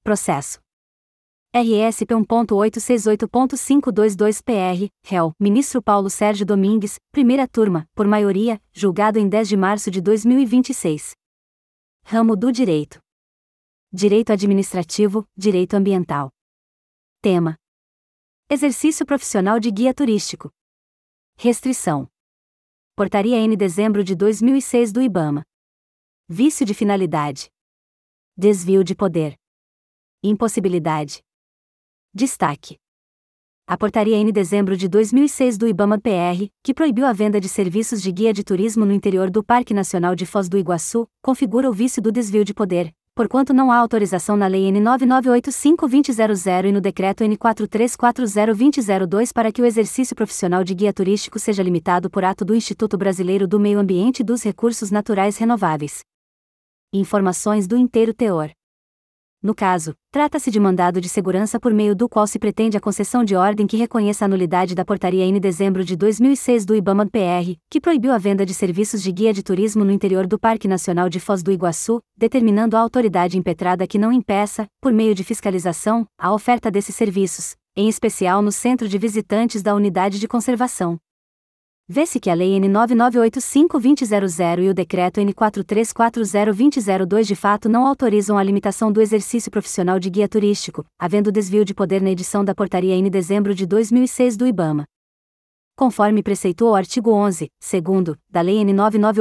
Processo RSP 1.868.522-PR, réu, ministro Paulo Sérgio Domingues, primeira turma, por maioria, julgado em 10 de março de 2026. Ramo do Direito. Direito Administrativo, Direito Ambiental. Tema: Exercício profissional de guia turístico. Restrição. Portaria N dezembro de 2006 do IBAMA. Vício de finalidade. Desvio de poder. Impossibilidade. Destaque: a Portaria N dezembro de 2006 do IBAMA-PR, que proibiu a venda de serviços de guia de turismo no interior do Parque Nacional de Foz do Iguaçu, configura o vício do desvio de poder, porquanto não há autorização na Lei N 9985-2000 e no Decreto N 4340-2002 para que o exercício profissional de guia turístico seja limitado por ato do Instituto Brasileiro do Meio Ambiente e dos Recursos Naturais Renováveis. Informações do inteiro teor. No caso, trata-se de mandado de segurança por meio do qual se pretende a concessão de ordem que reconheça a nulidade da Portaria N dezembro de 2006 do IBAMA-PR, que proibiu a venda de serviços de guia de turismo no interior do Parque Nacional de Foz do Iguaçu, determinando à autoridade impetrada que não impeça, por meio de fiscalização, a oferta desses serviços, em especial no centro de visitantes da unidade de conservação. Vê-se que a Lei N 9985-2000 e o Decreto N 4340-2002 de fato não autorizam a limitação do exercício profissional de guia turístico, havendo desvio de poder na edição da Portaria N dezembro de 2006 do IBAMA. Conforme preceituou o artigo 11, segundo, da Lei N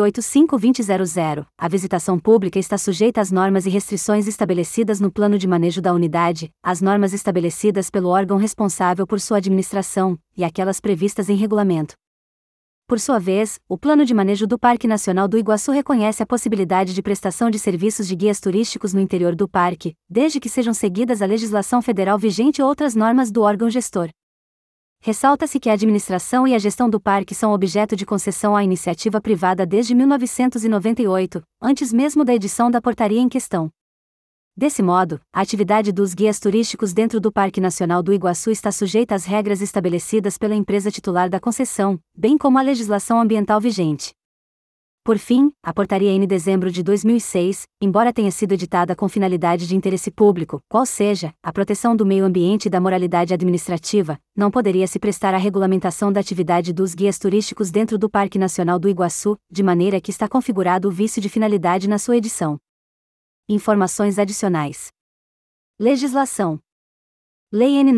9985-2000, a visitação pública está sujeita às normas e restrições estabelecidas no plano de manejo da unidade, às normas estabelecidas pelo órgão responsável por sua administração, e aquelas previstas em regulamento. Por sua vez, o Plano de Manejo do Parque Nacional do Iguaçu reconhece a possibilidade de prestação de serviços de guias turísticos no interior do parque, desde que sejam seguidas a legislação federal vigente e outras normas do órgão gestor. Ressalta-se que a administração e a gestão do parque são objeto de concessão à iniciativa privada desde 1998, antes mesmo da edição da portaria em questão. Desse modo, a atividade dos guias turísticos dentro do Parque Nacional do Iguaçu está sujeita às regras estabelecidas pela empresa titular da concessão, bem como à legislação ambiental vigente. Por fim, a Portaria N dezembro de 2006, embora tenha sido editada com finalidade de interesse público, qual seja, a proteção do meio ambiente e da moralidade administrativa, não poderia se prestar à regulamentação da atividade dos guias turísticos dentro do Parque Nacional do Iguaçu, de maneira que está configurado o vício de finalidade na sua edição. Informações adicionais. Legislação. Lei N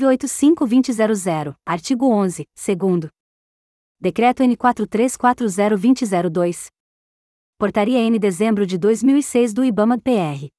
9985-2000, artigo 11, segundo. Decreto N 4340-2002. Portaria N dezembro de 2006 do IBAMA-PR.